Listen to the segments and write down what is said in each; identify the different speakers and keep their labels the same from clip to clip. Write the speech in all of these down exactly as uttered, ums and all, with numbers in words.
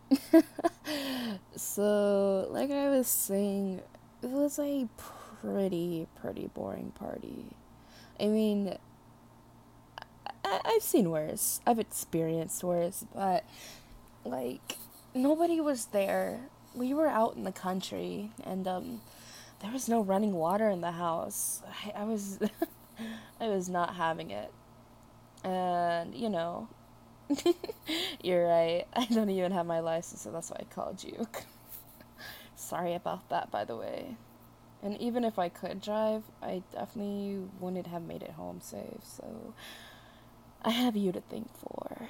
Speaker 1: So, like I was saying, it was a pretty, pretty boring party. I mean, I- I've seen worse. I've experienced worse, but like nobody was there. We were out in the country, and um, there was no running water in the house. I, I was, I was not having it, and you know, you're right. I don't even have my license, so that's why I called you. Sorry about that, by the way. And even if I could drive, I definitely wouldn't have made it home safe. So I have you to thank for.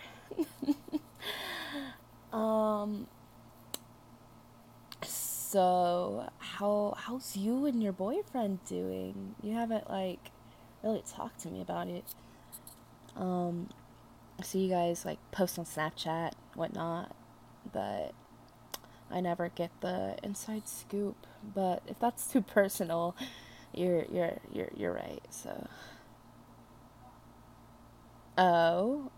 Speaker 1: Um, so how how's you and your boyfriend doing? You haven't like really talked to me about it. Um, I see you guys like post on Snapchat, whatnot, but I never get the inside scoop. But if that's too personal, you're you're you're you're right. So, oh,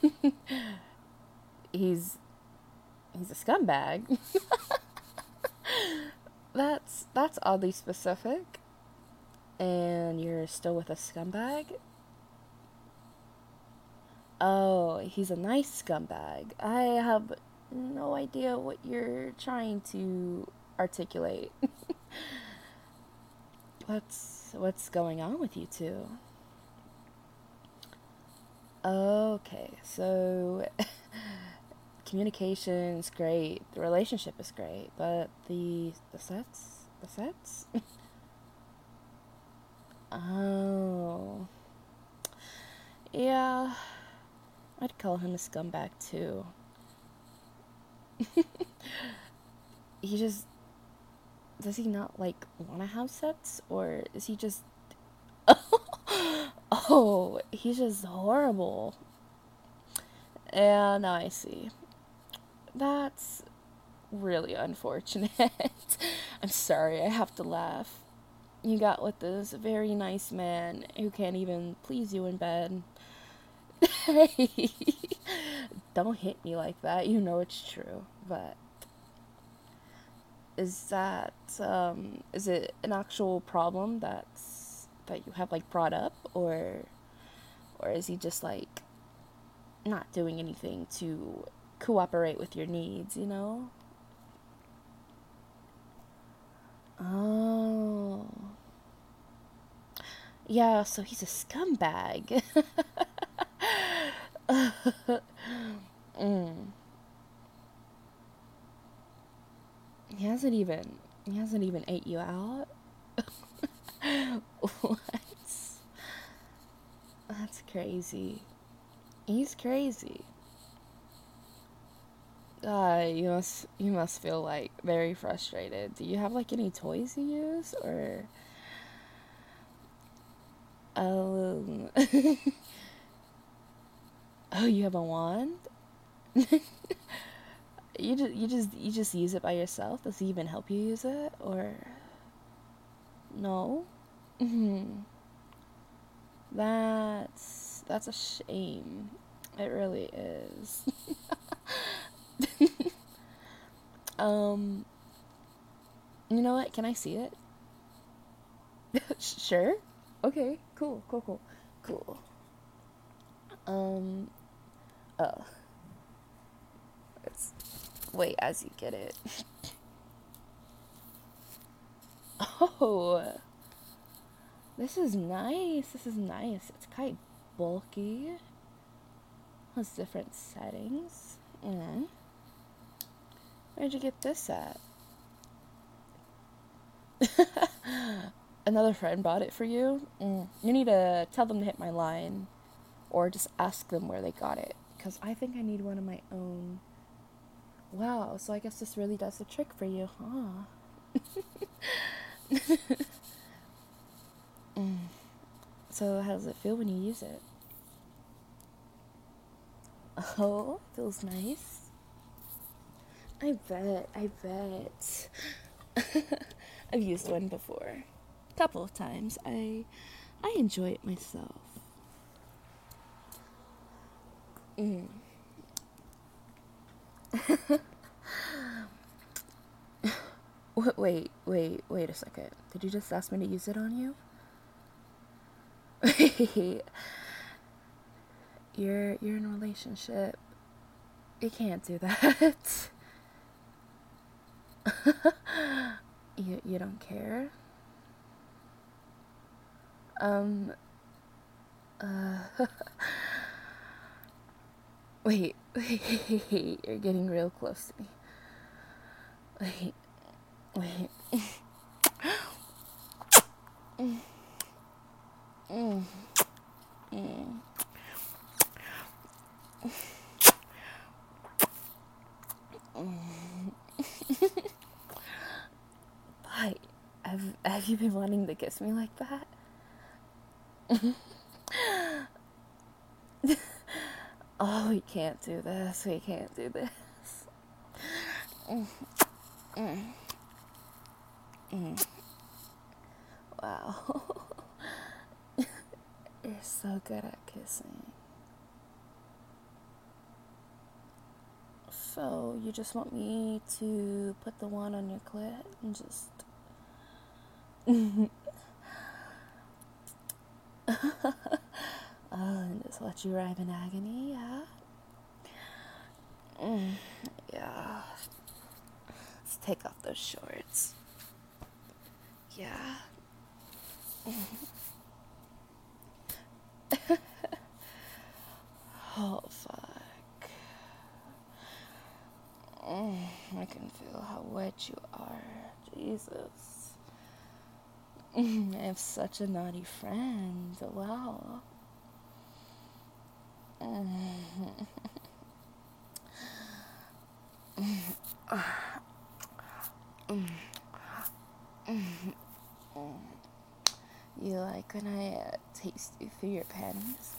Speaker 1: he's he's a scumbag. That's that's oddly specific. And you're still with a scumbag? Oh, he's a nice scumbag. I have no idea what you're trying to articulate. What's what's going on with you two? Okay, so communication's great, the relationship is great, but the the sets, the sets. Oh, yeah, I'd call him a scumbag too. He just does he not like want to have sex, or is he just oh, he's just horrible. And I see. That's really unfortunate. I'm sorry, I have to laugh. You got with this very nice man who can't even please you in bed. Hey, don't hit me like that. You know it's true. But is that um is it an actual problem that's that you have like brought up, or or is he just like not doing anything to cooperate with your needs, you know? Oh. Yeah, so he's a scumbag. mm. He hasn't even he hasn't even ate you out. What? That's crazy. He's crazy. Uh, you must you must feel like very frustrated. Do you have like any toys you use, or um oh, you have a wand? You just you just you just use it by yourself? Does he even help you use it, or no? Mhm. That's that's a shame. It really is. um, you know what? Can I see it? Sure. Okay. Cool. Cool. Cool. Cool. Um. Oh. It's wait as you get it. Oh. This is nice. This is nice. It's quite bulky. Has different settings. Mm. Where'd you get this at? Another friend bought it for you? Mm. You need to tell them to hit my line, or just ask them where they got it, because I think I need one of my own. Wow, so I guess this really does the trick for you, huh? Mm. So how does it feel when you use it? Oh, feels nice. I bet, I bet. I've used one before. A couple of times. I I enjoy it myself. Mm. Wait, wait, wait a second. Did you just ask me to use it on you? you're you're in a relationship. You can't do that. you you don't care? Um uh wait, wait, you're getting real close to me. Wait, wait. mm, mm, mm. But have have you been wanting to kiss me like that? Oh, we can't do this. We can't do this. Mm, mm, mm. Wow. You're so good at kissing. So, you just want me to put the wand on your clit and just. Oh, and just let you arrive in agony, yeah? Mm, yeah. Let's take off those shorts. Yeah. Oh, fuck. Mm, I can feel how wet you are. Jesus. I have such a naughty friend. Wow. You like when I uh, taste you through your panties?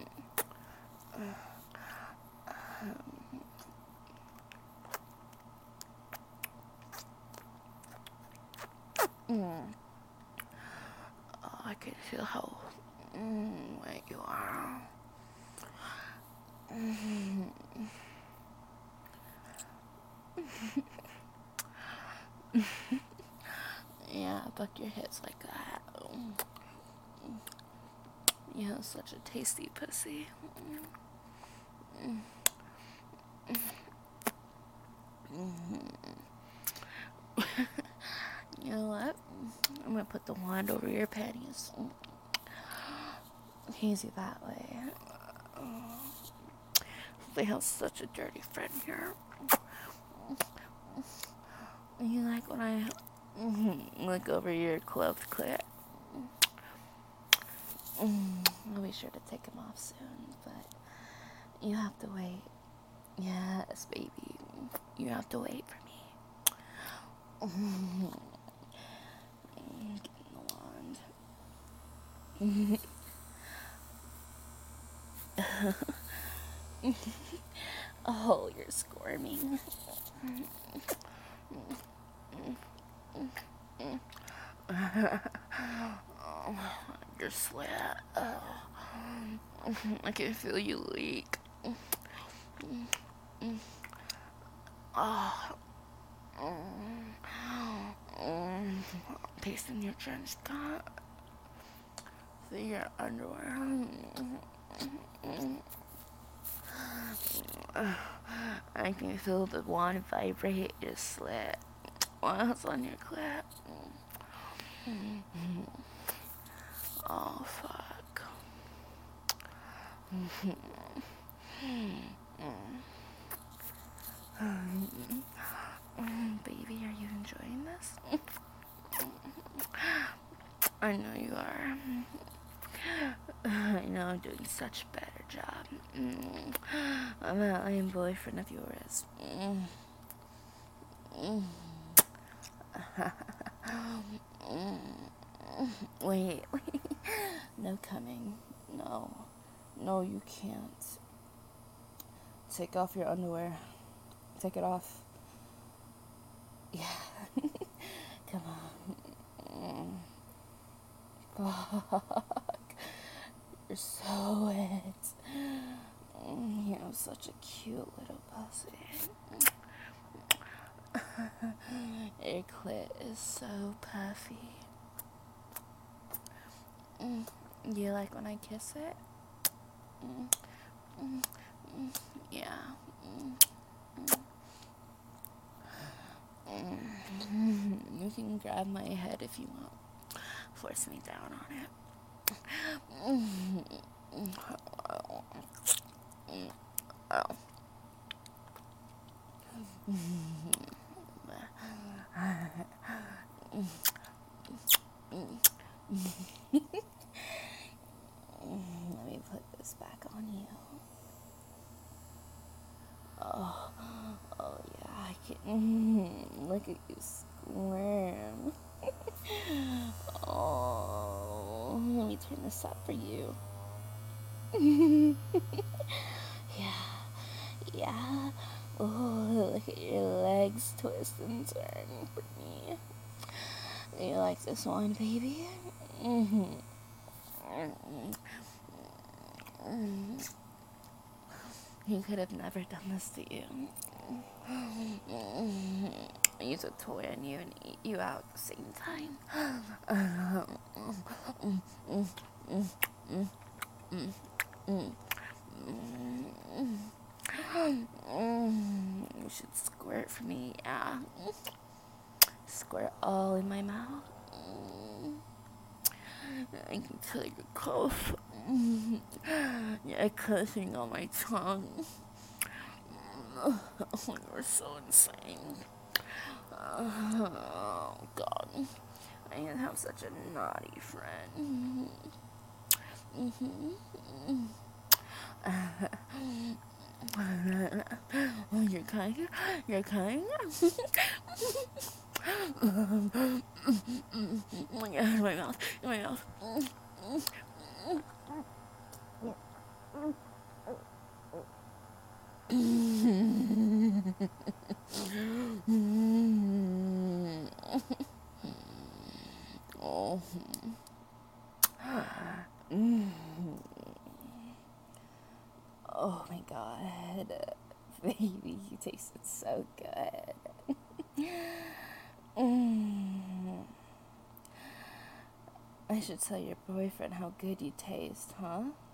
Speaker 1: Mm. Oh, I can feel how mm, wet you are. Mm. Yeah, buck your hips like that. You have such a tasty pussy. You know what? I'm gonna put the wand over your panties. Easy that way. They have such a dirty friend here. You like when I look over your clothed clit? I'll be sure to take them off soon, but you have to wait. Yes, baby. You have to wait for me. Getting the wand. Oh, you're squirming. Oh, your sweat. Oh. I can feel you leak. Oh. Pasting your trench coat through your underwear. I can feel the wand vibrate your slit while it's on your clit. Oh, fuck. Baby, are you enjoying this? I know you are. I know I'm doing such a better job. I'm a lame boyfriend of yours. Wait, wait. No coming. No. No, you can't. Take off your underwear. Take it off. Yeah. Come on. Fuck. You're so wet. You have such a cute little pussy. Your clit is so puffy. Mm. You like when I kiss it? Mm. Mm. Mm. Yeah. Mm. Mm. You can grab my head if you want. Force me down on it. Mm. Oh. Oh. Let me put this back on you. Oh, oh yeah, I can. Mm, look at you squirm. Oh, let me turn this up for you. Yeah, yeah. Oh, look at your legs twist and turn for me. Do you like this one, baby? Mm-hmm. Mm-hmm. He could have never done this to you. Use a toy on you and eat you out at the same time. You should squirt for me, yeah. Squirt all in my mouth. I can feel your cough. You're coughing on my tongue. Oh, you're so insane. Oh, God. I have such a naughty friend. Mm-hmm. Oh, you're kind? You're kind? Oh my God, in my mouth, in my mouth. Oh. Oh my God. Baby, you tasted so good. I should tell your boyfriend how good you taste, huh?